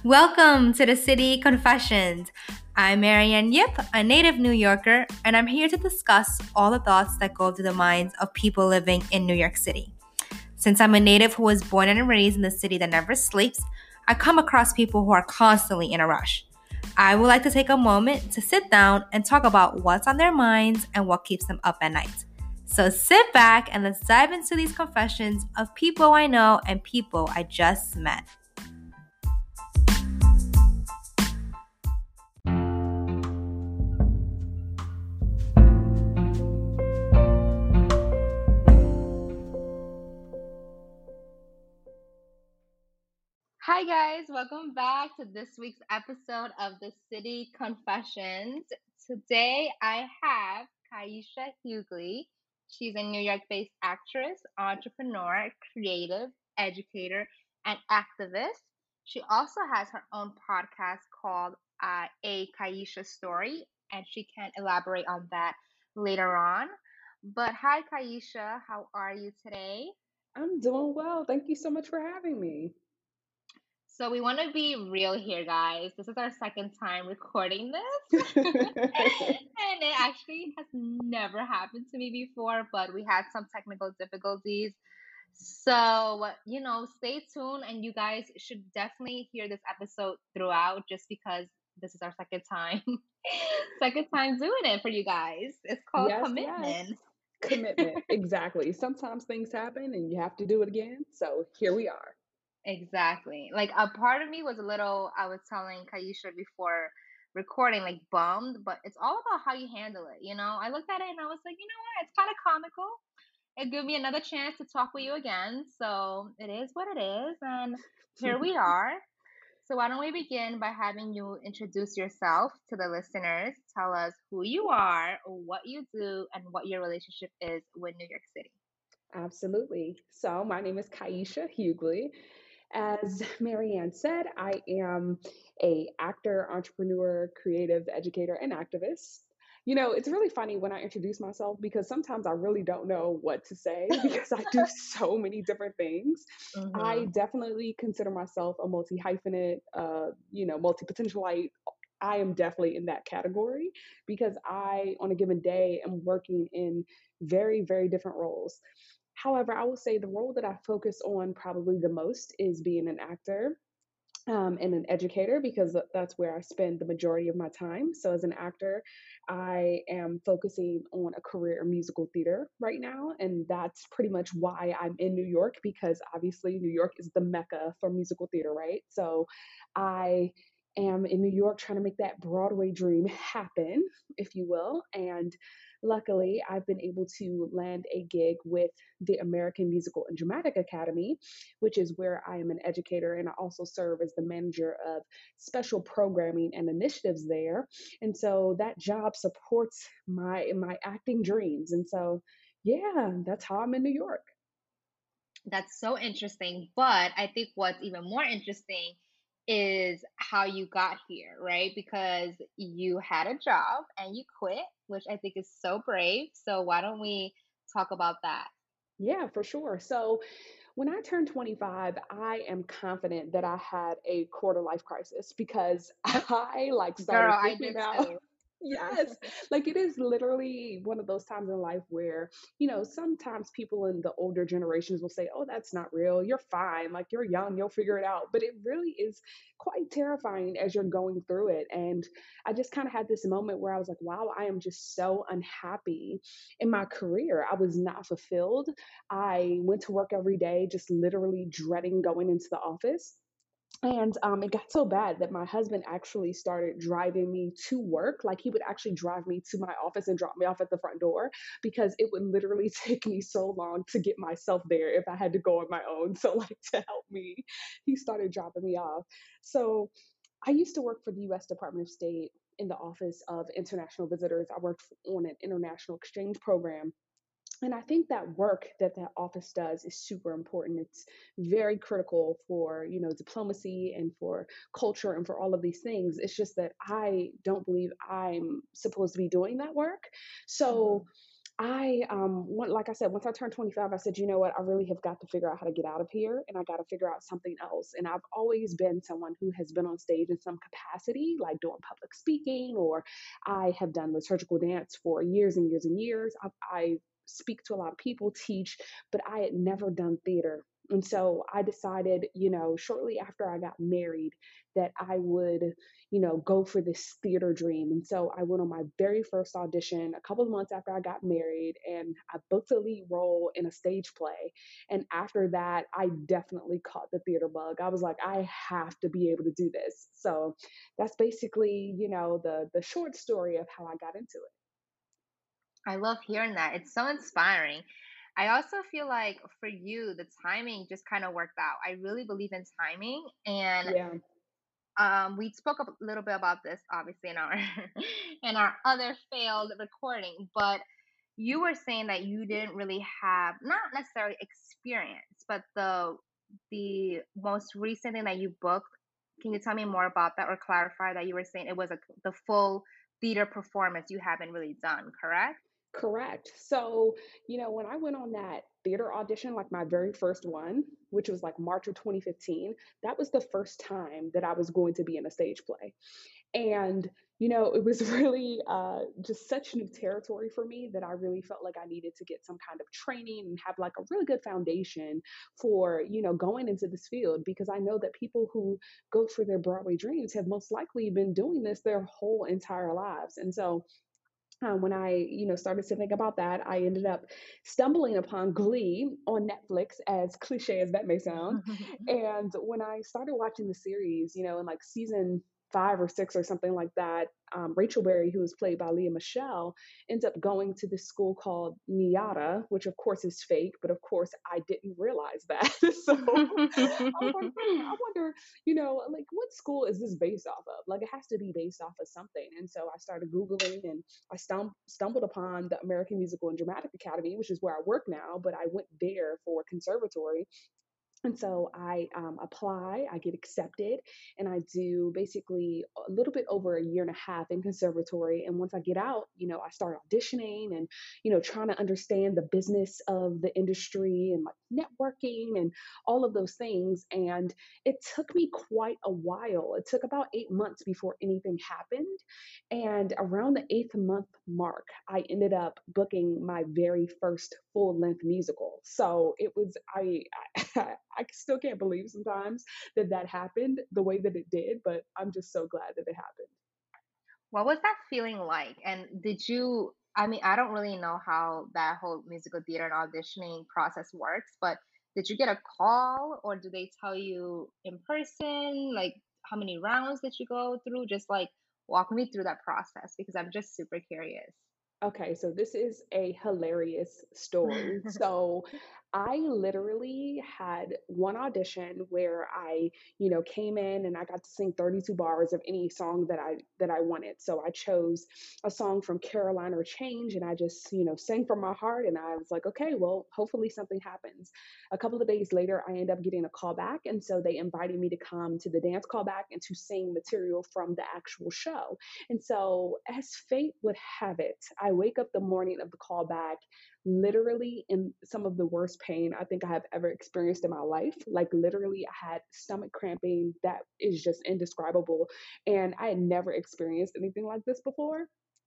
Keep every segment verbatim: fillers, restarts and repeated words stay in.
Welcome to the City Confessions. I'm Marianne Yip, a native New Yorker, and I'm here to discuss all the thoughts that go through the minds of people living in New York City. Since I'm a native who was born and raised in the city that never sleeps, I come across people who are constantly in a rush. I would like to take a moment to sit down and talk about what's on their minds and what keeps them up at night. So sit back and let's dive into these confessions of people I know and people I just met. Hi, guys. Welcome back to this week's episode of the City Confessions. Today, I have Kaisha Hughley. She's a New York-based actress, entrepreneur, creative, educator, and activist. She also has her own podcast called uh, A Kaisha Story, and she can elaborate on that later on. But hi, Kaisha. How are you today? I'm doing well. Thank you so much for having me. So we want to be real here, guys. This is our second time recording this. And it actually has never happened to me before, but we had some technical difficulties. So, you know, stay tuned and you guys should definitely hear this episode throughout just because this is our second time. Second time doing it for you guys. It's called Yes, yes. commitment. Commitment. Exactly. Sometimes things happen and you have to do it again. So here we are. Exactly. Like a part of me was a little, I was telling Kaisha before recording, like bummed, but it's all about how you handle it. You know, I looked at it and I was like, you know what? It's kind of comical. It gave me another chance to talk with you again. So it is what it is. And here we are. So why don't we begin by having you introduce yourself to the listeners? Tell us who you are, what you do, and what your relationship is with New York City. Absolutely. So my name is Kaisha Hughley. As Marianne said, I am a actor, entrepreneur, creative educator, and activist. You know, it's really funny when I introduce myself because sometimes I really don't know what to say because I do so many different things. I Mm-hmm. definitely consider myself a multi hyphenate, uh, you know, multi potentialite. I am definitely in that category because I, on a given day, am working in very, very different roles. However, I will say the role that I focus on probably the most is being an actor um, and an educator because that's where I spend the majority of my time. So, as an actor, I am focusing on a career in musical theater right now. And that's pretty much why I'm in New York because obviously New York is the mecca for musical theater, right? So, I am in New York trying to make that Broadway dream happen, if you will. And luckily, I've been able to land a gig with the American Musical and Dramatic Academy, which is where I am an educator and I also serve as the manager of special programming and initiatives there. And so that job supports my my acting dreams. And so yeah, that's how I'm in New York. That's so interesting. But I think what's even more interesting is how you got here, right? Because you had a job and you quit, which I think is so brave. So why don't we talk about that? Yeah, for sure. So when I turned twenty-five, I am confident that I had a quarter life crisis because I like Girl, started I thinking did about too. yes, like it is literally one of those times in life where, you know, sometimes people in the older generations will say, "Oh, that's not real. You're fine. Like you're young, you'll figure it out." But it really is quite terrifying as you're going through it. And I just kind of had this moment where I was like, "Wow, I am just so unhappy in my career. I was not fulfilled. I went to work every day, just literally dreading going into the office. And um, it got so bad that my husband actually started driving me to work. Like he would actually drive me to my office and drop me off at the front door because it would literally take me so long to get myself there if I had to go on my own. So, like, to help me, he started dropping me off. So, I used to work for the U S Department of State in the Office of International Visitors. I worked on an international exchange program, and I think that work that that office does is super important. It's very critical for, you know, diplomacy and for culture and for all of these things. It's just that I don't believe I'm supposed to be doing that work. So Mhm. I, um, want like I said, once I turned twenty-five, I said, "You know what? I really have got to figure out how to get out of here, and I gotta figure out something else." And I've always been someone who has been on stage in some capacity, like doing public speaking, or I have done liturgical dance for years and years and years. I I speak to a lot of people, teach, but I had never done theater. And so I decided, you know, shortly after I got married that I would, you know, go for this theater dream. And so I went on my very first audition a couple of months after I got married, and I booked a lead role in a stage play. And after that, I definitely caught the theater bug. I was like, I have to be able to do this. So that's basically, you know, the the short story of how I got into it. I love hearing that. It's so inspiring. I also feel like for you, the timing just kind of worked out. I really believe in timing. And Yeah, um, we spoke a little bit about this, obviously, in our in our other failed recording. But you were saying that you didn't really have not necessarily experience, but the the most recent thing that you booked. Can you tell me more about that or clarify that you were saying it was a, the full theater performance you haven't really done, correct? correct. So, you know, when I went on that theater audition, like my very first one, which was like March of twenty fifteen, that was the first time that I was going to be in a stage play. And, you know, it was really uh, just such new territory for me that I really felt like I needed to get some kind of training and have like a really good foundation for, you know, going into this field because I know that people who go for their Broadway dreams have most likely been doing this their whole entire lives. And so, uh, when I, you know, started to think about that, I ended up stumbling upon Glee on Netflix, as cliche as that may sound. And when I started watching the series, you know, in like season five or six or something like that, um, Rachel Berry, who was played by Leah Michelle, ends up going to this school called NIATA, which of course is fake, but of course I didn't realize that. So I was like, hmm, I wonder, you know, like what school is this based off of? Like it has to be based off of something. And so I started Googling and I stum- stumbled upon the American Musical and Dramatic Academy, which is where I work now, but I went there for conservatory and so I um, apply, I get accepted, and I do basically a little bit over a year and a half in conservatory. And once I get out, you know, I start auditioning and, you know, trying to understand the business of the industry and like networking and all of those things. And it took me quite a while. It took about eight months before anything happened. And around the eighth month mark, I ended up booking my very first full length musical. So it was, I, I, I still can't believe sometimes that that happened the way that it did, but I'm just so glad that it happened. What was that feeling like? And did you, I mean, I don't really know how that whole musical theater and auditioning process works, but did you get a call or do they tell you in person? Like, how many rounds did you go through? Just like walk me through that process because I'm just super curious. Okay, so this is a hilarious story. So I literally had one audition where I, you know, came in and I got to sing thirty-two bars of any song that I that I wanted. So I chose a song from Caroline or Change and I just, you know, sang from my heart and I was like, okay, well, hopefully something happens. A couple of days later, I end up getting a call back and so they invited me to come to the dance callback and to sing material from the actual show. And so, as fate would have it, I wake up the morning of the callback literally in some of the worst pain I think I have ever experienced in my life. Like, literally, I had stomach cramping that is just indescribable. And I had never experienced anything like this before.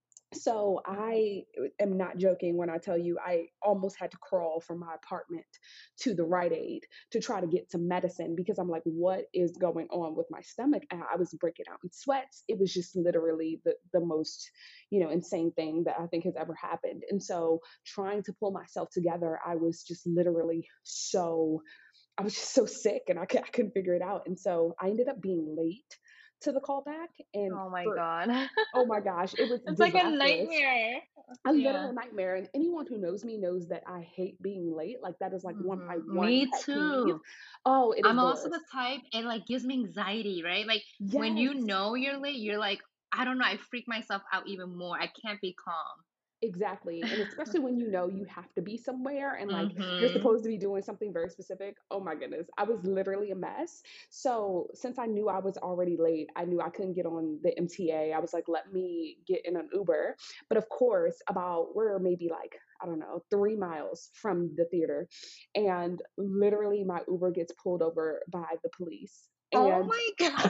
So I am not joking when I tell you I almost had to crawl from my apartment to the Rite Aid to try to get some medicine because I'm like, what is going on with my stomach? And I was breaking out in sweats. It was just literally the the most, you know, insane thing that I think has ever happened. And so trying to pull myself together, I was just literally so I was just so sick and I, cou- I couldn't figure it out. And so I ended up being late to the callback. And Oh my for God. oh my gosh, it was It's like a disastrous. nightmare. A Yeah. literal nightmare, and anyone who knows me knows that I hate being late, like, that is, like, one of my Hmm. one Me pet peeve. too. Oh, it is I'm the also the worst. type it like gives me anxiety, right? Like when you Yes. know you're late, you're like, I don't know, I freak myself out even more. I can't be calm. Exactly, and especially when you know you have to be somewhere and, like, you're Mhm. supposed to be doing something very specific. Oh my goodness, I was literally a mess. So, since I knew I was already late, I knew I couldn't get on the M T A. I was like, "Let me get in an Uber." But of course, about we're maybe like, I don't know, three miles from the theater, and literally my Uber gets pulled over by the police, Oh and my god.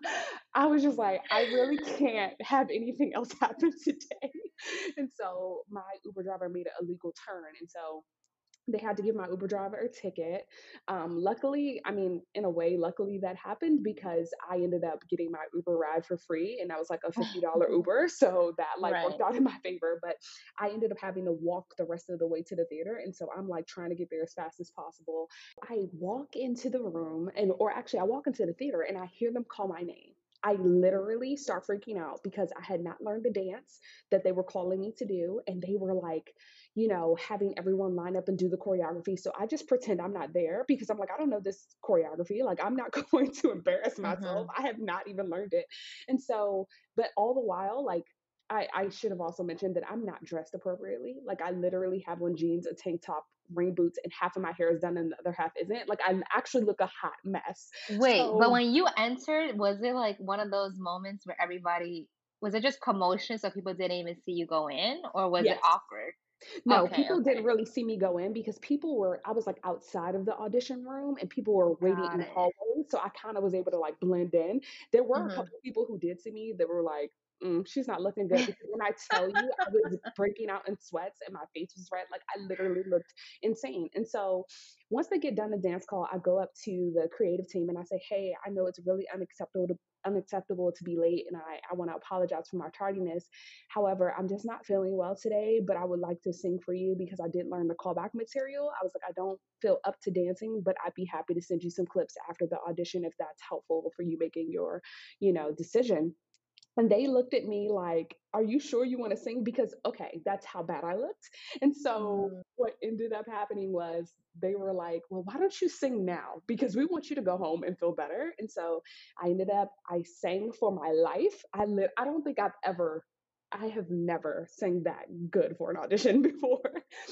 I was just like, "I really can't have anything else happen today." And so my Uber driver made an illegal turn, and so they had to give my Uber driver a ticket. Um, luckily, I mean, in a way, luckily that happened because I ended up getting my Uber ride for free, and that was like a fifty dollars Uber, so that like worked Right. out in my favor. But I ended up having to walk the rest of the way to the theater, and so I'm like trying to get there as fast as possible. I walk into the room, and or actually, I walk into the theater, and I hear them call my name. I literally start freaking out because I had not learned the dance that they were calling me to do, and they were like, you know, having everyone line up and do the choreography. So I just pretend I'm not there because I'm like, I don't know this choreography. Like, I'm not going to embarrass myself. Mhm. I have not even learned it. And so, but all the while, like, I, I should have also mentioned that I'm not dressed appropriately. Like, I literally have on jeans, a tank top, rain boots, and half of my hair is done and the other half isn't. Like, I actually look a hot mess. Wait, but So, when you entered, was it like one of those moments where everybody was it just commotion so people didn't even see you go in, or was it yes. awkward? No, Okay, people didn't okay. really see me go in because people were I was, like, outside of the audition room and people were waiting in Got the it. hallway, so I kinda was able to, like, blend in. There were a Mhm. couple of people who did see me that were like, "Mm, she's not looking good," because when I tell you I was breaking out in sweats and my face was red, like, I literally looked insane, and so, once they get done the dance call, I go up to the creative team and I say, "Hey, I know it's really unacceptable to unacceptable to be late, and I I wanna apologize for my tardiness. However, I'm just not feeling well today, but I would like to sing for you because I did learn the callback material." I was like, I don't feel up to dancing, but I'd be happy to send you some clips after the audition if that's helpful for you making your, you know, decision. And they looked at me like, "Are you sure you wanna sing?" Because, okay, that's how bad I looked. And so Mm. what ended up happening was they were like, "Well, why don't you sing now? Because we want you to go home and feel better." And so I ended up I sang for my life. I lit I don't think I've ever I have never sang that good for an audition before.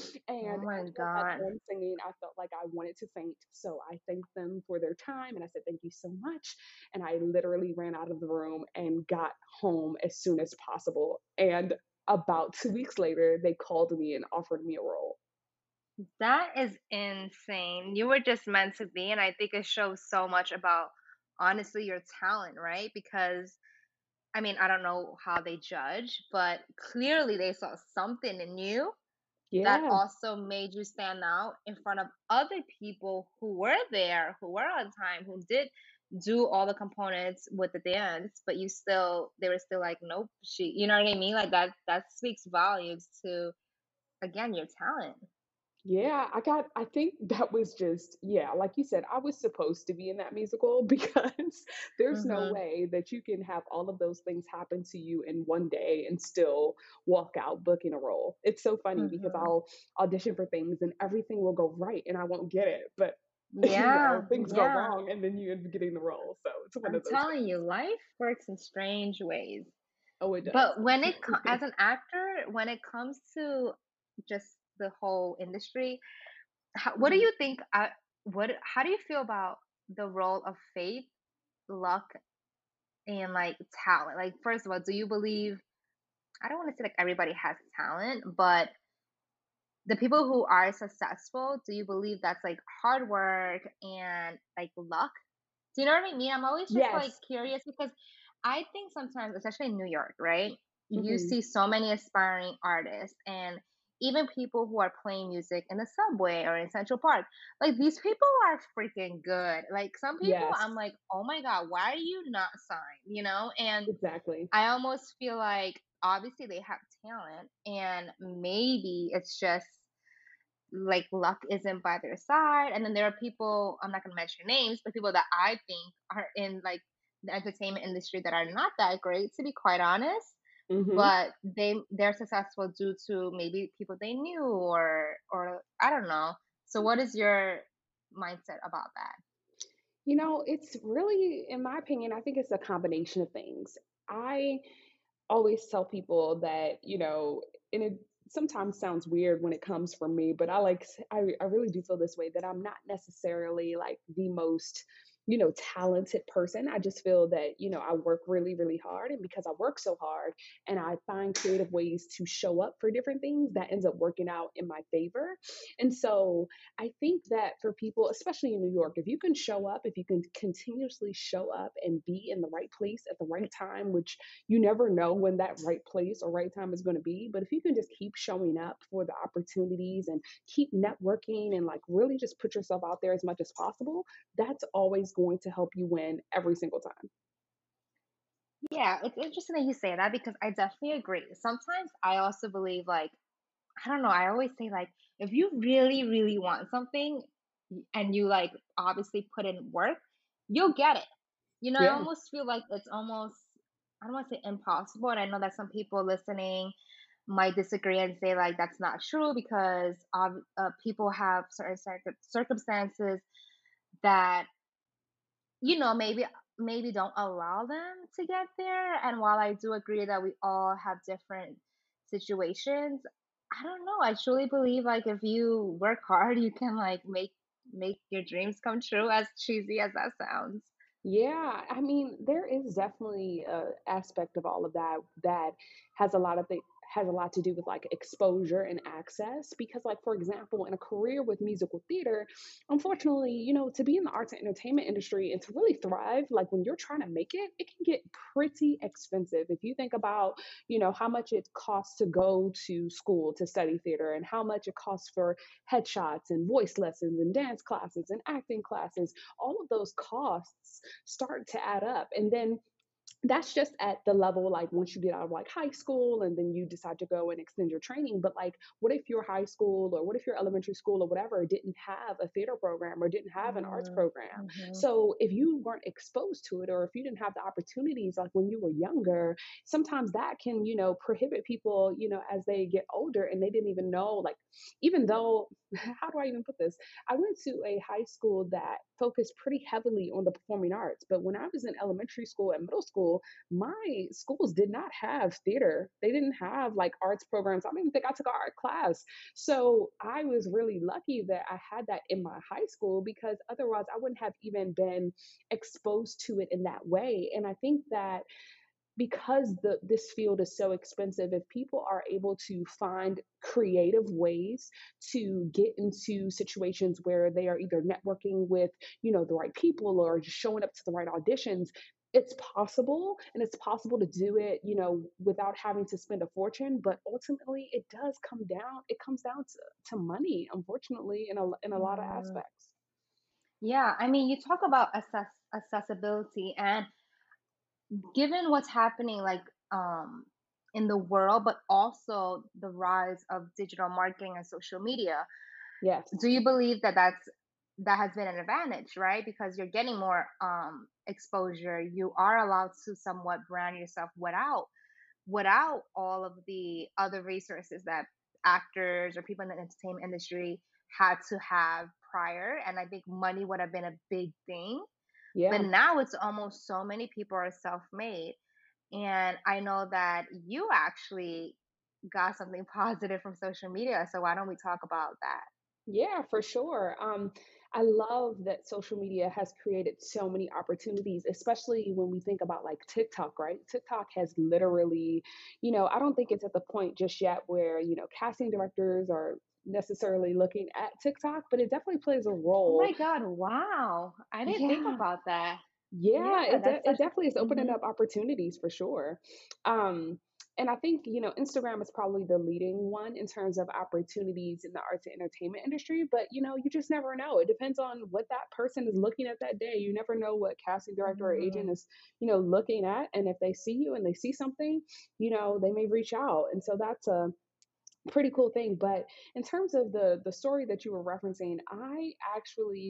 Oh And my after I got god. done singing, I felt like I wanted to faint. So I thanked them for their time and I said, "Thank you so much." And I literally ran out of the room and got home as soon as possible. And about two weeks later, they called me and offered me a role. That is insane. You were just meant to be, and I think it shows so much about honestly your talent, right? Because I mean, I don't know how they judge, but clearly they saw something in you that Yeah. also made you stand out in front of other people who were there, who were on time, who did do all the components with the dance, but you still they were still like, nope, she you know what I mean? Like that that speaks volumes to again your talent. Yeah, I got I think that was just yeah, like you said, I was supposed to be in that musical because there's no Mhm. way that you can have all of those things happen to you in one day and still walk out booking a role. It's so funny because Mhm. I'll audition for things and everything will go right and I won't get it, but you know, Yeah, things go yeah. wrong and then you end up getting the role. So it's one I'm of those telling you, things. life works in strange ways. Oh, it does. But when it co- as an actor, when it comes to just the whole industry, how, what do Mhm. you think? Uh, what? How do you feel about the role of faith, luck, and like talent? Like, first of all, do you believe? I don't want to say like everybody has talent, but the people who are successful, do you believe that's like hard work and like luck? Do you know what I mean? I'm always just like Yes. curious because I think sometimes, especially in New York, right? You Mhm. see so many aspiring artists and even people who are playing music in the subway or in Central Park. Like these people are freaking good. Like some people Yes. I'm like, "Oh my god, why are you not signed?" You know? And Exactly. I almost feel like obviously they have talent and maybe it's just like luck isn't by their side. And then there are people, I'm not gonna mention names, but people that I think are in like the entertainment industry that are not that great, to be quite honest. Mhm. But they they're successful due to maybe people they knew or or I don't know. So what is your mindset about that? You know, it's really, in my opinion, I think it's a combination of things. I always tell people that, you know, in a sometimes sounds weird when it comes from me, but I like I, I really do feel this way that I'm not necessarily like the most, you know, talented person. I just feel that, you know, I work really, really hard. And because I work so hard and I find creative ways to show up for different things, that ends up working out in my favor. And so I think that for people, especially in New York, if you can show up, if you can continuously show up and be in the right place at the right time, which you never know when that right place or right time is going to be. But if you can just keep showing up for the opportunities and keep networking and like really just put yourself out there as much as possible, that's always going to help you win every single time. Yeah, it's interesting that you say that because I definitely agree. Sometimes I also believe, like, I don't know, I always say, like, if you really, really want something y- and you, like, obviously put in work, you'll get it. You know, I Yeah. almost feel like it's almost, I don't want to say impossible. And I know that some people listening might disagree and say, like, that's not true because ob- uh, people have certain circum- circumstances that, you know, maybe maybe don't allow them to get there. And while I do agree that we all have different situations, I don't know. I truly believe like if you work hard, you can like make make your dreams come true, as cheesy as that sounds. Yeah, I mean, there is definitely a aspect of all of that that has a lot of the has a lot to do with like exposure and access because like for example in a career with musical theater, unfortunately, you know, to be in the arts and entertainment industry and to really thrive, like when you're trying to make it, it can get pretty expensive. If you think about, you know, how much it costs to go to school to study theater and how much it costs for headshots and voice lessons and dance classes and acting classes, all of those costs start to add up. And then that's just at the level like once you get out of like high school and then you decide to go and extend your training. But like what if your high school or what if your elementary school or whatever didn't have a theater program or didn't have an arts Mm, program? mhm. So if you weren't exposed to it or if you didn't have the opportunities like when you were younger, sometimes that can, you know, prohibit people, you know, as they get older and they didn't even know, like, even though how do I even put this? I went to a high school that focused pretty heavily on the performing arts, but when I was in elementary school and middle school, my schools did not have theater. They didn't have like arts programs. I don't even think I took an art class. So I was really lucky that I had that in my high school because otherwise I wouldn't have even been exposed to it in that way. And I think that because the this field is so expensive, if people are able to find creative ways to get into situations where they are either networking with, you know, the right people or just showing up to the right auditions, it's possible and it's possible to do it, you know, without having to spend a fortune. But ultimately it does come down, it comes down to, to money, unfortunately, in a in a lot of Mm. aspects. Yeah, I mean, you talk about access accessibility, and given what's happening, like um, in the world, but also the rise of digital marketing and social media, Yes. do you believe that that's that has been an advantage, right? Because you're getting more um, exposure. You are allowed to somewhat brand yourself without without all of the other resources that actors or people in the entertainment industry had to have prior. And I think money would have been a big thing. But Yeah. now it's almost so many people are self-made. And I know that you actually got something positive from social media. So why don't we talk about that? Yeah, for sure. Um, I love that social media has created so many opportunities, especially when we think about like TikTok, right? TikTok has literally, you know, I don't think it's at the point just yet where, you know, casting directors are necessarily looking at TikTok, but it definitely plays a Oh role. my God, wow. I didn't think Yeah. about that. Yeah, Yeah, it that's de it such a definitely is opening mhm. up opportunities for sure. Um, and I think, you know, Instagram is probably the leading one in terms of opportunities in the arts and entertainment industry, but, you know, you just never know. It depends on what that person is looking at that day. You never know what casting director or agent Mm, is, you know, looking at, and if they see you and they see something, you know, they may reach out. And so that's a pretty cool thing. But in terms of the the story that you were referencing, I actually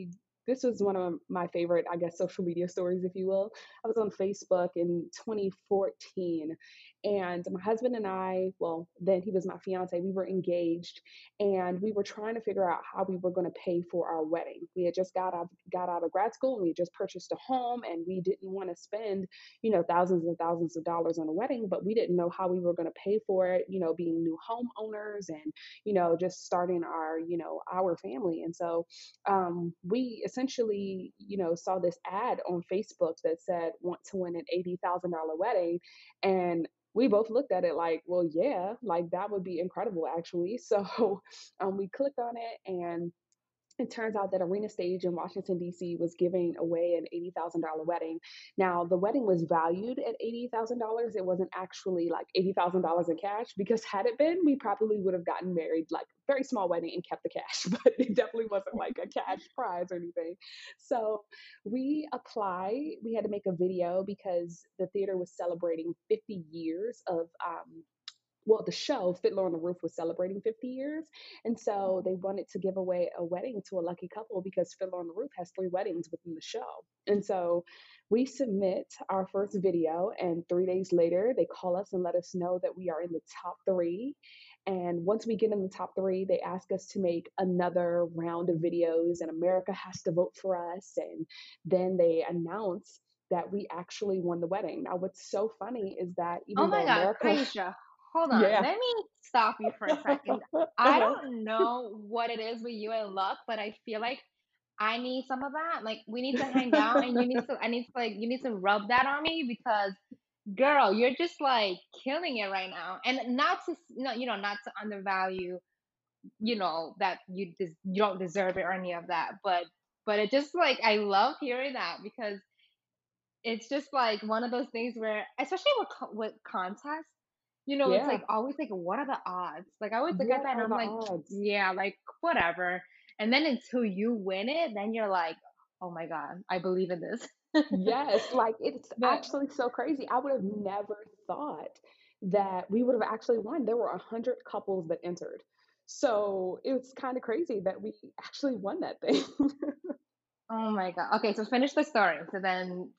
this was one of my favorite, I guess, social media stories, if you will. I was on Facebook in twenty fourteen, and my husband and I, well, then he was my fiance, we were engaged, and we were trying to figure out how we were going to pay for our wedding. We had just got out got out of grad school, and we had just purchased a home, and we didn't want to spend, you know, thousands and thousands of dollars on a wedding, but we didn't know how we were going to pay for it, you know, being new homeowners and, you know, just starting our, you know, our family. And so um, we essentially, you know, saw this ad on Facebook that said, want to win an eighty thousand dollars wedding. And we both looked at it like, well, yeah, like that would be incredible, actually. So um, we clicked on it, and it turns out that Arena Stage in Washington, D C was giving away an eighty thousand dollars wedding. Now, the wedding was valued at eighty thousand dollars. It wasn't actually like eighty thousand dollars in cash, because had it been, we probably would have gotten married, like very small wedding, and kept the cash, but it definitely wasn't like a cash prize or anything. So we applied, we had to make a video because the theater was celebrating fifty years of um, well, the show Fiddler on the Roof was celebrating fifty years. And so they wanted to give away a wedding to a lucky couple, because Fiddler on the Roof has three weddings within the show. And so we submit our first video, and three days later, they call us and let us know that we are in the top three. And once we get in the top three, they ask us to make another round of videos, and America has to vote for us. And then they announce that we actually won the wedding. Now, what's so funny is that Oh even my though God, America, Aisha, hold on. yeah. Let me stop you for a second. I Uh-huh. don't know what it is with you and luck, but I feel like I need some of that. Like we need to hang out, and you need to I need to like you need to rub that on me because girl, you're just like killing it right now. And not to s- no, you know, not to undervalue, you know, that you des- you don't deserve it or any of that, but but it just like I love hearing that because it's just like one of those things where, especially with co- with contests, you know, it's Yeah. like always like, what are the odds? Like I always look at What that and are I'm the like, odds? yeah, like whatever. And then until you win it, then you're like, oh my god, I believe in this. Yes, like it's But actually so crazy. I would have never thought that we would have actually won. There were a hundred couples that entered. So it was kind of crazy that we actually won that thing. oh my god. Okay, so finish the story. So then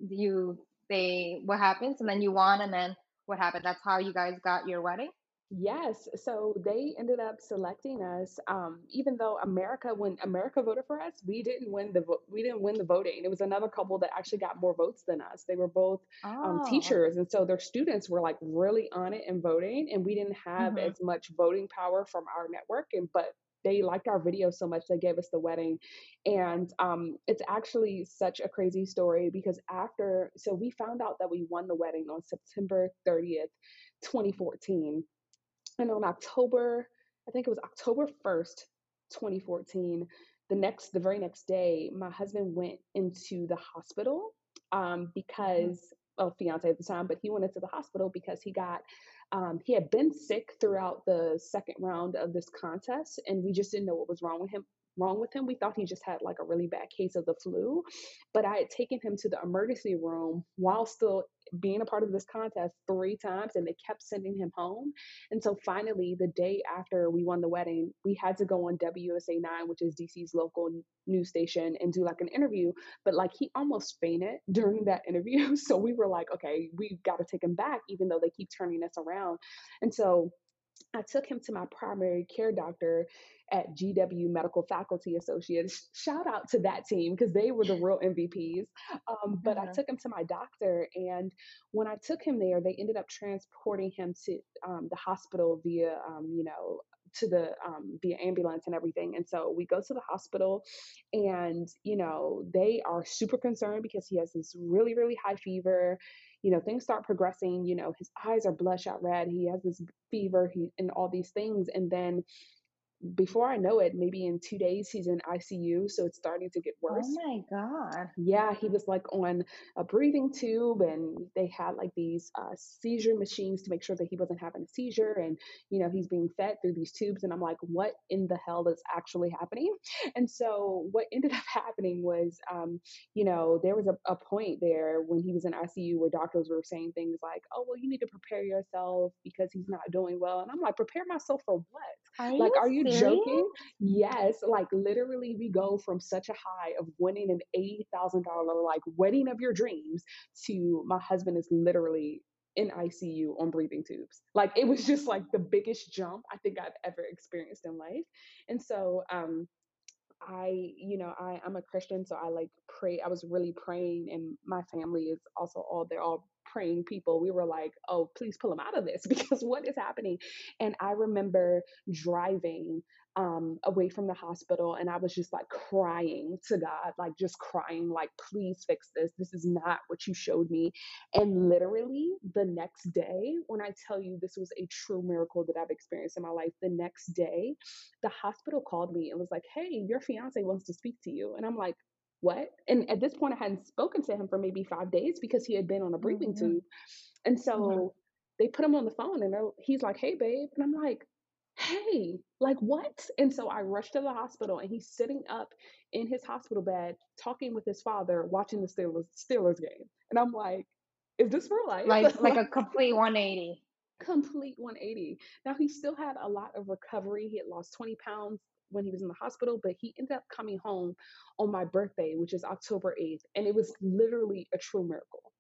you they what happens, and then you won, and then what happened? That's how you guys got your wedding. Yes, so they ended up selecting us, um, even though America, when America voted for us, we didn't win the vo- we didn't win the voting. It was another couple that actually got more votes than us. They were both um, Oh. teachers, and so their students were like really on it and voting, and we didn't have Mm-hmm. as much voting power from our network. And but they liked our video so much they gave us the wedding. And um, it's actually such a crazy story, because after, so we found out that we won the wedding on September thirtieth, twenty fourteen, and on October, I think it was October first, twenty fourteen, the next, the very next day, my husband went into the hospital um, Mm-hmm. because, well, fiance at the time, but he went into the hospital because he got, um, he had been sick throughout the second round of this contest, and we just didn't know what was wrong with him. Wrong with him. We thought he just had like a really bad case of the flu, but I had taken him to the emergency room while still being a part of this contest three times, and they kept sending him home. And so finally, the day after we won the wedding, we had to go on W S A nine, which is D C's local n- news station, and do like an interview. But like he almost fainted during that interview. So we were like, okay, we got to take him back, even though they keep turning us around. And so I took him to my primary care doctor at G W Medical Faculty Associates. Shout out to that team, because they were the real M V Ps. Um, but I Mm-hmm. took him to my doctor, and when I took him there, they ended up transporting him to um, the hospital via, um, you know, to the um, via ambulance and everything. And so we go to the hospital, and you know they are super concerned because he has this really really high fever. You know, things start progressing. You know, his eyes are bloodshot red. He has this fever, he, and all these things. And then before I know it, maybe in two days, he's in I C U. So it's starting to get Oh worse. my god. Yeah, he was like on a breathing tube, and they had like these uh, seizure machines to make sure that he wasn't having a seizure. And, you know, he's being fed through these tubes. And I'm like, what in the hell is actually happening? And so what ended up happening was, um, you know, there was a, a point there when he was in I C U where doctors were saying things like, oh, well, you need to prepare yourself because he's not doing well. And I'm like, prepare myself for what? Are Like, you are you serious? joking. Yes, like literally, we go from such a high of winning an eighty thousand dollars like wedding of your dreams to my husband is literally in I C U on breathing tubes. Like it was just like the biggest jump I think I've ever experienced in life. And so, um, I, you know, I, I'm a Christian, so I like pray. I was really praying, and my family is also all they're all praying people. We were like, oh, please pull him out of this because what is happening? And I remember driving um away from the hospital and I was just like crying to God, like just crying, like, please fix this. This is not what you showed me. And literally the next day, when I tell you this was a true miracle that I've experienced in my life, the next day the hospital called me and was like, "Hey, your fiance wants to speak to you." And I'm like, "What?" And at this point, I hadn't spoken to him for maybe five days because he had been on a Oh breathing no. tube. And Mhm. so they put him on the phone and they're- he's like, "Hey, babe." And I'm like, "Hey, like what?" And so I rushed to the hospital and he's sitting up in his hospital bed talking with his father, watching the Steelers, Steelers game. And I'm like, "Is this real life?" Like like like, a complete one eighty. complete one eighty. Now, he still had a lot of recovery. He had lost twenty pounds when he was in the hospital, but he ended up coming home on my birthday, which is October eighth. And it was literally a true miracle.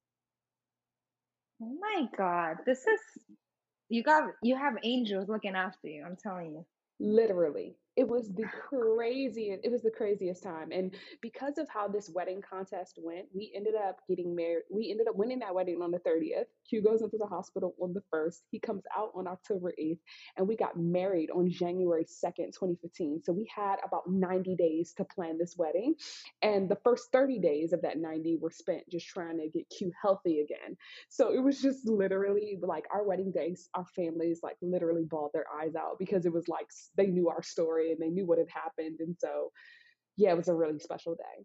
Oh my God. This is you got you have angels looking after you, I'm telling you. Literally. It was the craziest, it was the craziest time. And because of how this wedding contest went, we ended up getting married. We ended up winning that wedding on the thirtieth. Q goes into the hospital on the first. He comes out on October eighth. And we got married on January second, twenty fifteen. So we had about ninety days to plan this wedding. And the first thirty days of that ninety were spent just trying to get Q healthy again. So it was just literally like our wedding days, our families like literally bawled their eyes out because it was like they knew our story and they knew what had happened. And so, yeah, it was a really special day.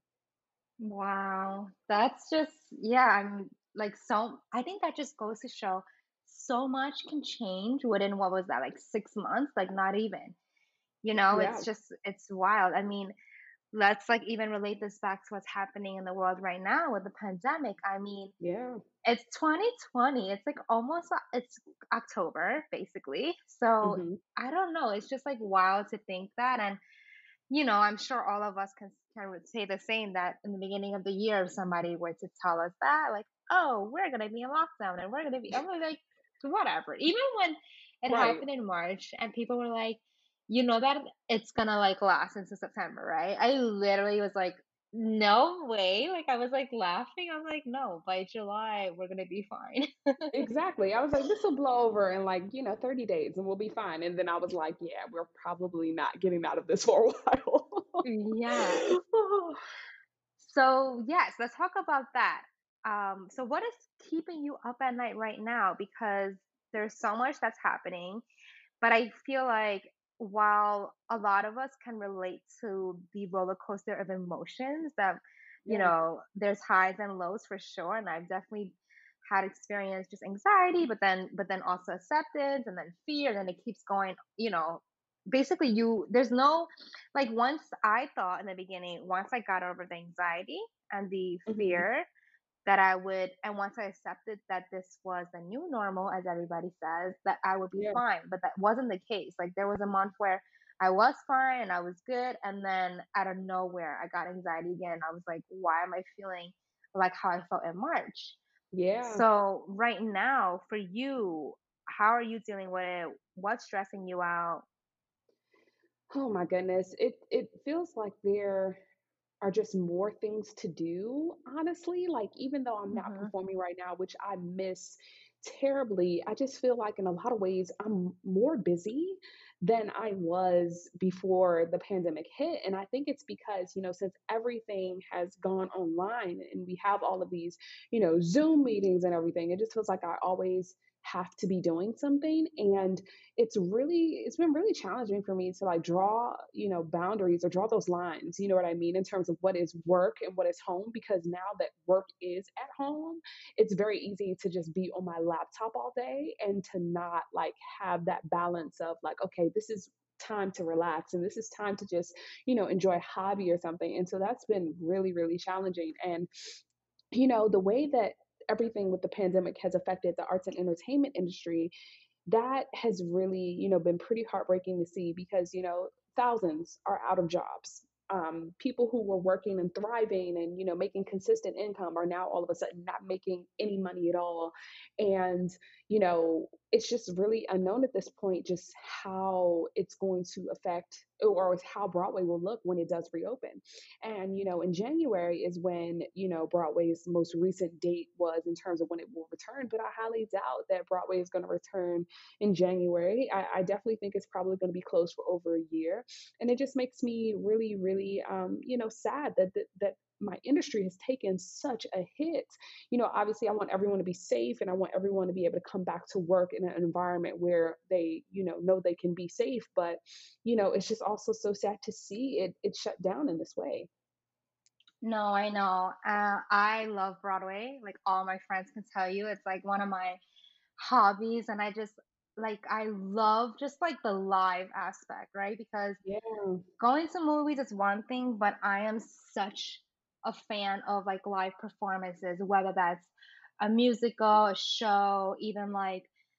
Wow. That's just yeah, I'm like so I think that just goes to show so much can change within what was that, like six months? Like not even. You know, Yeah. it's just it's wild. I mean, let's like even relate this back to what's happening in the world right now with the pandemic. I mean, Yeah. it's twenty twenty. It's like almost o- it's October basically. So Hmm. I don't know. It's just like wild to think that, and you know, I'm sure all of us can can would say the same that in the beginning of the year, if somebody were to tell us that, like, oh, we're gonna be in lockdown and we're gonna be, I'm like, whatever. Even when it Right. happened in March and people were like, you know that it's gonna like last into September, right? I literally was like, no way. Like I was like laughing. I'm like, no, by July we're gonna be fine. Exactly. I was like, this will blow over in like, you know, thirty days and we'll be fine. And then I was like, yeah, we're probably not getting out of this for a while. Yeah. So, yes, let's talk about that. Um, so, what is keeping you up at night right now? Because there's so much that's happening, but I feel like while a lot of us can relate to the roller coaster of emotions, that, you Yeah. know, there's highs and lows for sure. And I've definitely had experience just anxiety, but then, but then also acceptance and then fear, and then it keeps going, you know, basically you, there's no like once I thought in the beginning, once I got over the anxiety and the Hmm. fear that I would, and once I accepted that this was the new normal, as everybody says, that I would be Yeah. fine. But that wasn't the case. Like there was a month where I was fine and I was good. And then out of nowhere, I got anxiety again. I was like, why am I feeling like how I felt in March? Yeah. So, right now, for you, how are you dealing with it? What's stressing you out? Oh my goodness. It it feels like there are just more things to do, honestly. Like even though I'm not Mhm. performing right now, which I miss terribly, I just feel like in a lot of ways I'm more busy than I was before the pandemic hit. And I think it's because, you know, since everything has gone online and we have all of these, you know, Zoom meetings and everything, it just feels like I always have to be doing something. And it's really it's been really challenging for me to like draw, you know, boundaries or draw those lines, you know what I mean, in terms of what is work and what is home, because now that work is at home, it's very easy to just be on my laptop all day and to not like have that balance of like, okay, this is time to relax and this is time to just, you know, enjoy a hobby or something. And so that's been really really challenging. And you know, the way that everything with the pandemic has affected the arts and entertainment industry, that has really, you know, been pretty heartbreaking to see because, you know, thousands are out of jobs. Um, people who were working and thriving and, you know, making consistent income are now all of a sudden not making any money at all. And, you know, it's just really unknown at this point just how it's going to affect or how Broadway will look when it does reopen. And, you know, in January is when, you know, Broadway's most recent date was in terms of when it will return. But I highly doubt that Broadway is going to return in January. I, I definitely think it's probably going to be closed for over a year. And it just makes me really, really, um, you know, sad that, that, that my industry has taken such a hit. You know, obviously I want everyone to be safe and I want everyone to be able to come back to work in an environment where they, you know, know they can be safe. But, you know, it's just also so sad to see it it shut down in this way. No, I know. Uh, I love Broadway. Like all my friends can tell you, it's like one of my hobbies, and I just like I love just like the live aspect, right? Because Yeah. going to movies is one thing, but I am such a fan of like live performances, whether that's a musical, a show, even like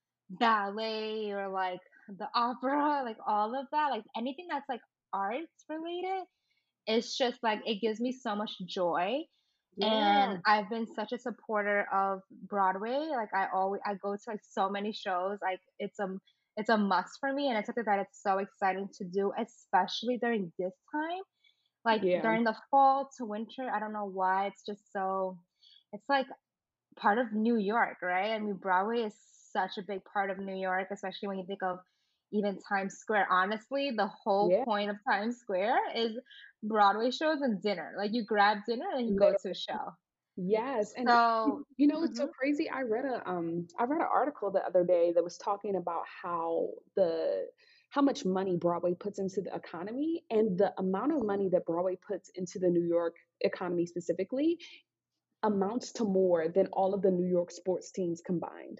ballet or like the opera, like all of that, like anything that's like arts related. It's just like it gives me so much joy. Yeah. And I've been such a supporter of Broadway. Like I always I go to like so many shows. Like it's a it's a must for me and it's something that it's so exciting to do, especially during this time. Like Yeah. during the fall to winter, I don't know why. It's just so it's like part of New York, right? I mean, Broadway is such a big part of New York, especially when you think of even Times Square. Honestly, the whole Yeah. point of Times Square is Broadway shows and dinner. Like you grab dinner and you go to a show. Yes, and So, you you know it's so mhm. crazy. I read a um I read an article the other day that was talking about how the how much money Broadway puts into the economy and the amount of money that Broadway puts into the New York economy specifically amounts to more than all of the New York sports teams combined.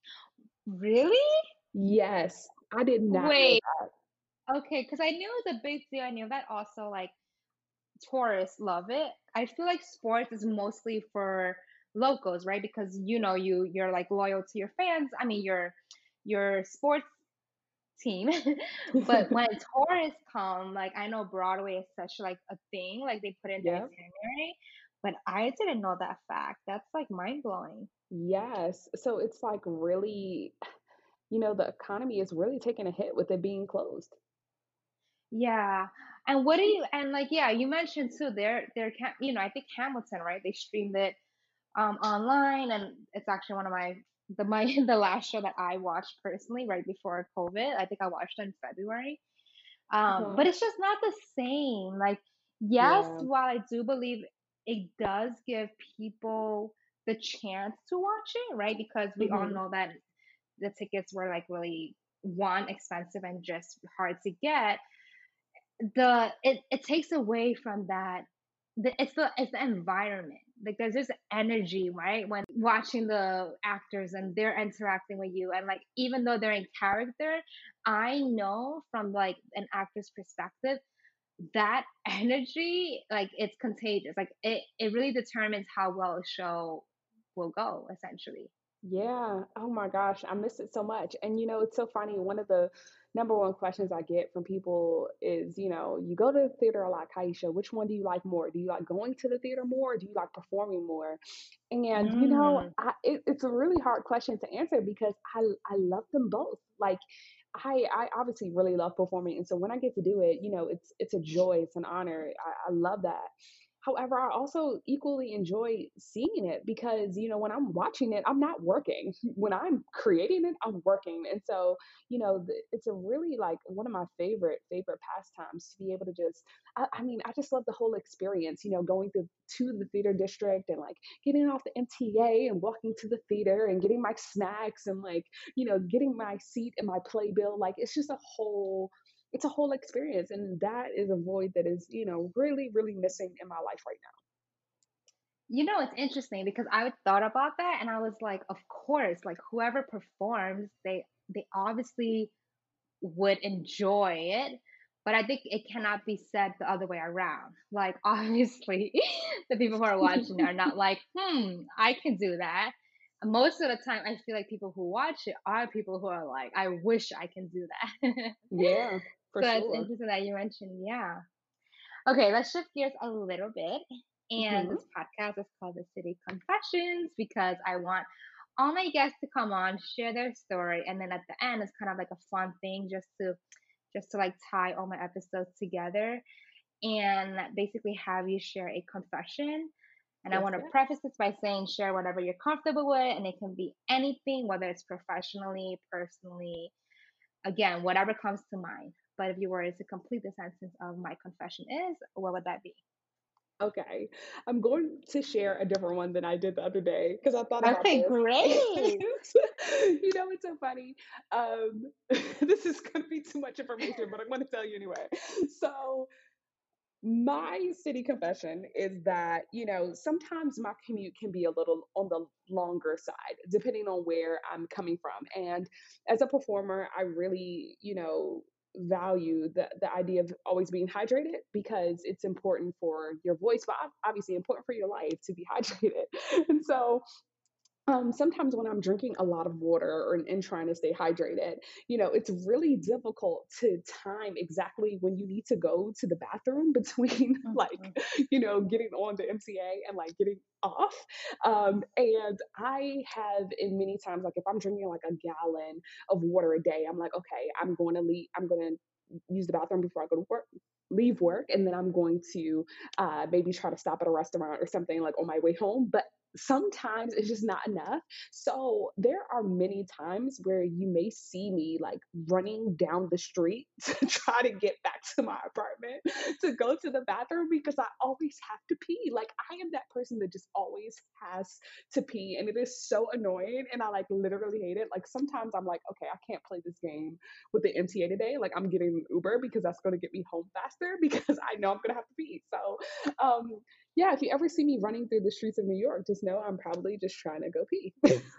Really? Yes, I did not know Wait. that. Okay, because I knew it was a big deal. I knew that also like tourists love it. I feel like sports is mostly for locals, right? Because you know you you're like loyal to your fans. I mean, your your sports team. But when tourists come, like I know Broadway is such like a thing, like they put in the Yeah. itinerary, but I didn't know that fact. That's like mind blowing. Yes. So it's like really, you know, the economy is really taking a hit with it being closed. Yeah. And what do you and like yeah, you mentioned too there there can you know, I think Hamilton, right? They streamed it um online and it's actually one of my the my the last show that I watched personally right before COVID. I think I watched it in February. Um, Uh-huh. but it's just not the same. Like, yes, Yeah. while I do believe it does give people the chance to watch it, right? Because we all Mhm. know that the tickets were like really one expensive and just hard to get. The it, it takes away from that the, it's the it's the environment. Like there's this energy, right? When watching the actors and they're interacting with you, and like even though they're in character, I know from like an actor's perspective that energy, like it's contagious. Like it it really determines how well a show will go, essentially. Yeah. Oh my gosh, I miss it so much. And you know, it's so funny. One of the number one questions I get from people is, you know, you go to the theater a lot, Kaisha. Which one do you like more? Do you like going to the theater more, or do you like performing more? And you know, Mm. I, it, it's a really hard question to answer because I I love them both. Like, I I obviously really love performing, and so when I get to do it, you know, it's it's a joy, it's an honor. I, I love that. However, I also equally enjoy seeing it because, you know, when I'm watching it, I'm not working. When I'm creating it, I'm working. And so, you know, the, it's a really like one of my favorite, favorite pastimes to be able to just, I, I mean, I just love the whole experience, you know, going to, to the theater district and like getting off the M T A and walking to the theater and getting my snacks and like, you know, getting my seat and my playbill. Like it's just a whole it's a whole experience, and that is a void that is, you know, really, really missing in my life right You know, it's interesting because I thought about that and I was like, of course, like whoever performs, they they obviously would enjoy it. But I think it cannot be said the other way around. Like, obviously, the people who are watching now. are not like, hmm, I can do that. most of the time I feel like people who watch it are people who are like, I wish I can do that. Yeah, for So it's sure. interesting that you mentioned, yeah. Okay, let's shift gears a little bit. And Hmm. this podcast is called The City Confessions because I want all my guests to come on, share their story, and then at the end it's kind of like a fun thing just to just to like tie all my episodes together and basically have you share a confession. And I Yes, want to yes. preface this by saying share whatever you're comfortable with, and it can be anything, whether it's professionally, personally, again, whatever comes to mind. But if you were to complete the sentence of my confession is, what would that be? Okay. I'm going to share a different one than I did the other day because I thought about Okay, this. great. You know, it's so funny. Um, this is going to be too much information, but I'm going to tell you anyway. So, my city confession is that, you know, sometimes my commute can be a little on the longer side, depending on where I'm coming from. And as a performer, I really, you know, value the, the idea of always being hydrated because it's important for your voice, but ob- obviously important for your life to be hydrated. And so um, sometimes when I'm drinking a lot of water or and trying to stay hydrated, you know, it's really difficult to time exactly when you need to go to the bathroom between like, Mhm. you know, getting on the M C A and like getting off. Um, and I have in many times, like if I'm drinking like a gallon of water a day, I'm like, okay, I'm going to leave, I'm going to use the bathroom before I go to work. Leave work, and then I'm going to uh, maybe try to stop at a restaurant or something like on my way home. But sometimes it's just not enough. So there are many times where you may see me like running down the street to try to get back to my apartment to go to the bathroom because I always have to pee. Like I am that person that just always has to pee and it is so annoying and I like literally hate it. Like sometimes I'm like, okay, I can't play this game with the M T A today. Like I'm getting an Uber because that's going to get me home faster because I know I'm going to have to pee. So um yeah, if you ever see me running through the streets of New York, just know I'm probably just trying to go pee.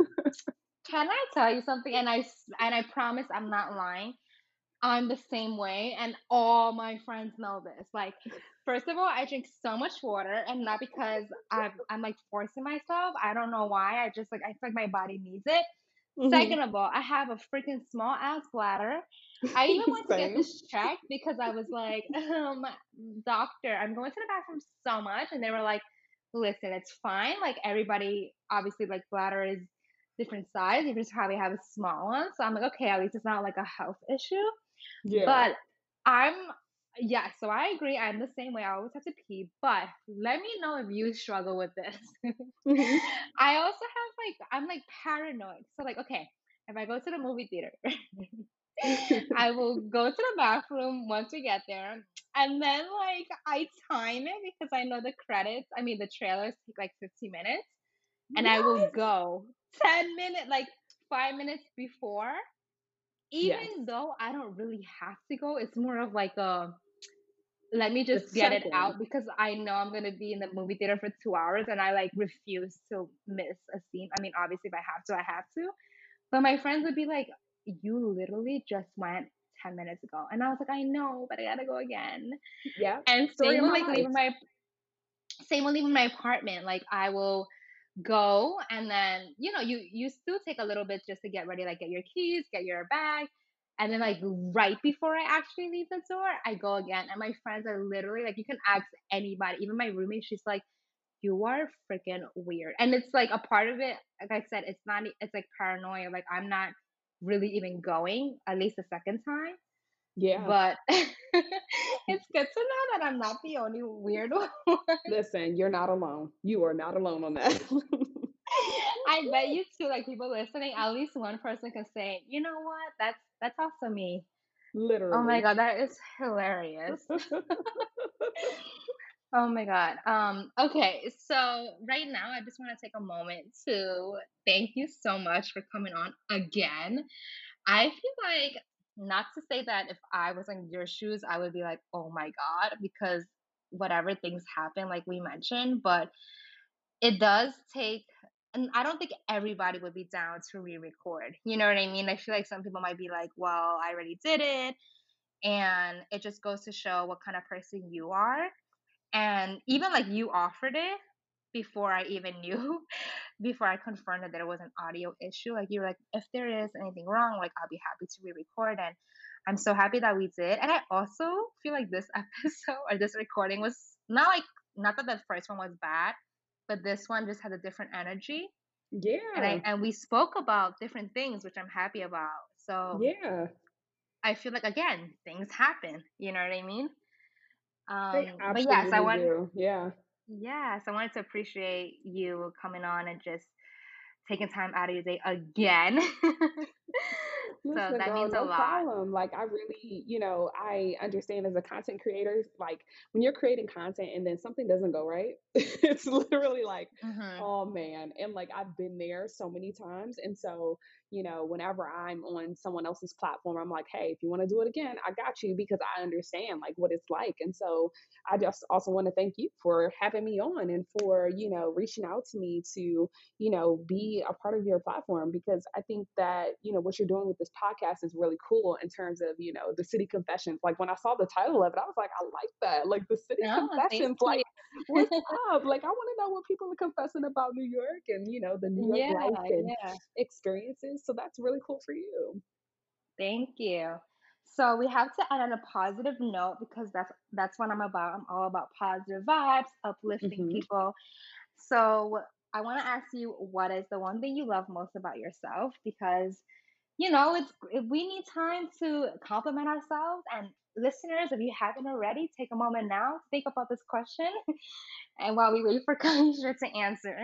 Can I tell you something? And I s- and I promise I'm not lying. I'm the same way, and all my friends know this. Like, first of all, I drink so much water, and not because I'm I'm like forcing myself. I don't know why. I just like I feel like my body needs it. Hmm. Second of all, I have a freaking small ass bladder. I even went to get Same. this checked because I was like, um, doctor, I'm going to the bathroom so much, and they were like, listen, it's fine. Like everybody, obviously, like bladder is different size. You just probably have a small one. So I'm like, okay, at least it's not like a health issue. Yeah. But I'm, yeah, so I agree. I'm the same way. I always have to pee. But let me know if you struggle with this. Hmm. I also have like, I'm like paranoid. So, like, okay, if I go to the movie theater, I will go to the bathroom once we get there. And then, like, I time it because I know the credits, I mean, the trailers take like fifteen minutes. And I will What? go ten minutes, like five minutes before Yes. even though I don't really have to go, it's more of like a let me The just get it check-in. out because I know I'm gonna be in the movie theater for two hours and I like refuse to miss a scene. I mean, obviously, if I have to, I have to. But my friends would be like, "You literally just went ten minutes ago," and I was like, "I know, but I gotta go again." Yeah. And Story same of with my like life. leaving my same with leaving my apartment. Like I will go and then you know you you still take a little bit just to get ready, like get your keys, get your bag, and then like right before I actually leave the door I go again, and my friends are literally like, you can ask anybody, even my roommate, she's like, you are freaking weird. And it's like a part of it, like I said, it's not, it's like paranoia, like I'm not really even going at least the second time. Yeah. But it's good to know that I'm not the only weird one. Listen, you're not alone. You are not alone on that. I bet you too, like people listening, at least one person can say, you know what, that's that's also me. Oh my Literally. god, that is hilarious. Oh my god. Um, okay, so right now I just want to take a moment to thank you so much for coming on again. I feel like, not to say that if I was in your shoes, I would be like, oh my god, because whatever things happen, like we mentioned, but it does take, and I don't think everybody would be down to re-record. You know what I mean? I feel like some people might be like, well, I already did it. And it just goes to show what kind of person you are. And even like you offered it before I even knew before I confirmed that there was an audio issue. Like you were like, if there is anything wrong, like I'll be happy to re-record. And I'm so happy that we did. And I also feel like this episode or this recording was not like, not that the first one was bad, but this one just had a different energy. And I Yeah. and we spoke about different things, which I'm happy about. So Yeah. I feel like, again, things happen. You know what I mean? They Um, but yes, I absolutely want, do. Yeah. yes, I wanted to appreciate you coming on and just taking time out of your day again. So Listen, that girl, means a no lot. problem. Like, I really, you know, I understand as a content creator, like when you're creating content and then something doesn't go right, it's literally like, Hmm. oh man. And like, I've been there so many times. And so, you know, whenever I'm on someone else's platform, I'm like, hey, if you want to do it again, I got you because I understand like what it's like. And so I just also want to thank you for having me on and for, you know, reaching out to me to, you know, be a part of your platform because I think that, you know, what you're doing with this podcast is really cool in terms of, you know, the city confessions. Like when I saw the title of it, I was like, I like that. Like the city Oh, thank confessions, you. like what's up? Like I want to know what people are confessing about New York and, you know, the New York Yeah, life and yeah. experiences. So that's really cool for you. Thank you. So we have to end on a positive note because that's that's what I'm about. I'm all about positive vibes, uplifting Hmm. people. So I want to ask you, what is the one thing you love most about yourself? Because you know, it's we need time to compliment ourselves. And listeners, if you haven't already, take a moment now, think about this question, and while we wait for Kaisha to answer.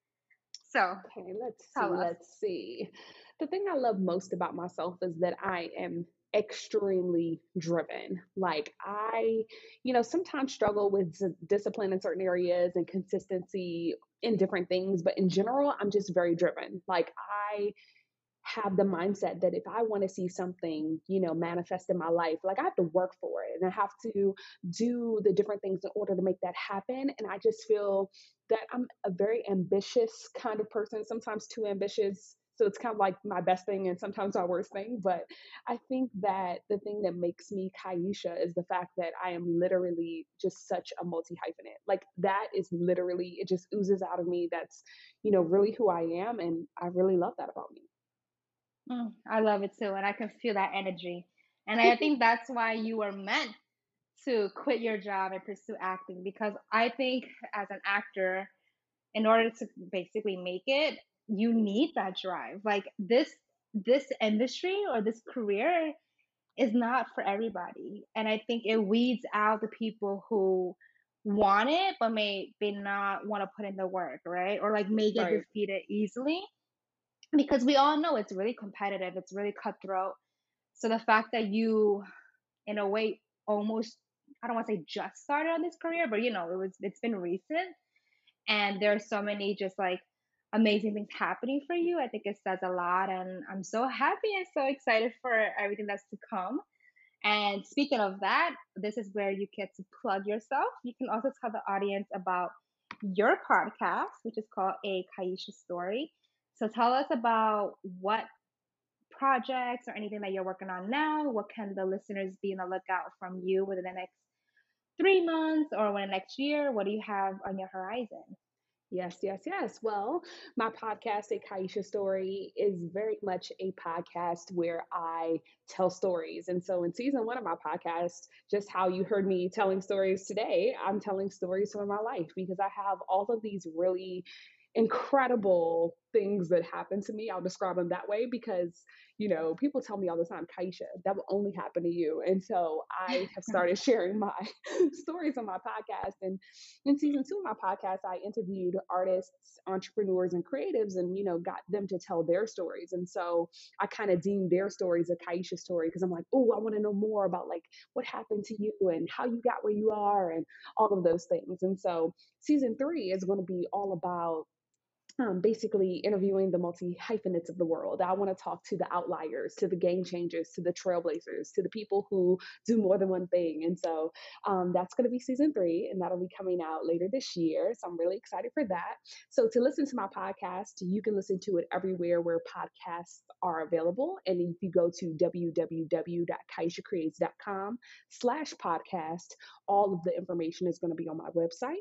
So Okay, let's tell see. us. Let's see. The thing I love most about myself is that I am extremely driven. Like, I, you know, sometimes struggle with s- discipline in certain areas and consistency in different things, but in general, I'm just very driven. Like, I have the mindset that if I want to see something, you know, manifest in my life, like I have to work for it and I have to do the different things in order to make that happen. And I just feel that I'm a very ambitious kind of person, sometimes too ambitious. So it's kind of like my best thing and sometimes my worst thing. But I think that the thing that makes me Kaisha is the fact that I am literally just such a multi hyphenate. Like that is literally, it just oozes out of me. That's, you know, really who I am. And I really love that about me. Mm, I love it too, and I can feel that energy. And I think that's why you were meant to quit your job and pursue acting because I think as an actor, in order to basically make it, you need that drive. Like this this industry or this career is not for everybody. And I think it weeds out the people who want it but may may not want to put in the work, right? Or like may get Right. defeated easily because we all know it's really competitive, it's really cutthroat. So the fact that you in a way almost, I don't want to say just started on this career, but you know, it was it's been recent and there's so many just like amazing things happening for you. I think it says a lot and I'm so happy and so excited for everything that's to come. And speaking of that, this is where you get to plug yourself. You can also tell the audience about your podcast, which is called A Kaisha Story. So tell us about what projects or anything that you're working on now. What can the listeners be on the lookout from you within the next three months or within the next year? What do you have on your horizon? Yes, yes, yes. Well, my podcast, A Kaisha Story, is very much a podcast where I tell stories. And so in season one of my podcast, just how you heard me telling stories today, I'm telling stories from my life because I have all of these really incredible things that happen to me. I'll describe them that way because, you know, people tell me all the time, Kaisha, that will only happen to you. And so I have started sharing my stories on my podcast. And in season two of my podcast, I interviewed artists, entrepreneurs, and creatives and, you know, got them to tell their stories. And so I kind of deemed their stories a Kaisha story because I'm like, oh, I want to know more about like what happened to you and how you got where you are and all of those things. And so season three is going to be all about um, basically interviewing the multi hyphenates of the world. I want to talk to the outliers, to the game changers, to the trailblazers, to the people who do more than one thing. And so um, that's going to be season three, and that'll be coming out later this year. So I'm really excited for that. So to listen to my podcast, you can listen to it everywhere where podcasts are available. And if you go to w w w dot kaisha creates dot com slash podcast, all of the information is going to be on my website.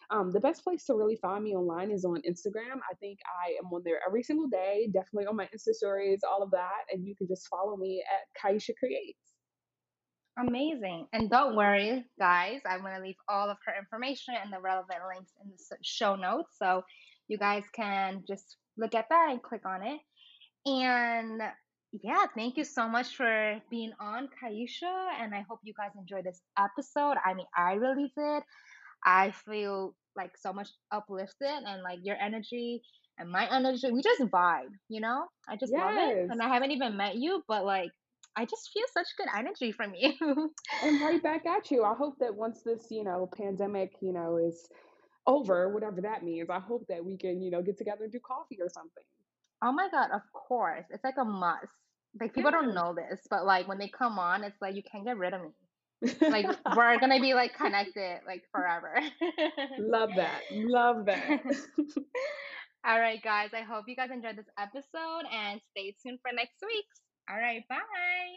Um, the best place to really find me online is on Instagram. I think I am on there every single day, definitely on my Insta stories, all of that. And you can just follow me at Kaisha Creates. Amazing. And don't worry, guys, I'm going to leave all of her information and the relevant links in the s- show notes. So you guys can just look at that and click on it. And yeah, thank you so much for being on, Kaisha. And I hope you guys enjoyed this episode. I mean, I really did. I feel like so much uplifted and like your energy and my energy, we just vibe, you know? I just love it. Yes. And I haven't even met you, but like, I just feel such good energy from you. And right back at you. I hope that once this, you know, pandemic, you know, is over, whatever that means, I hope that we can, you know, get together and do coffee or something. Oh my God, of course. It's like a must. Like people don't Yes. know this, but like when they come on, it's like you can't get rid of me. Like we're gonna be like connected like forever. Love that. Love that. All right, guys. I hope you guys enjoyed this episode and stay tuned for next week's. All right, bye.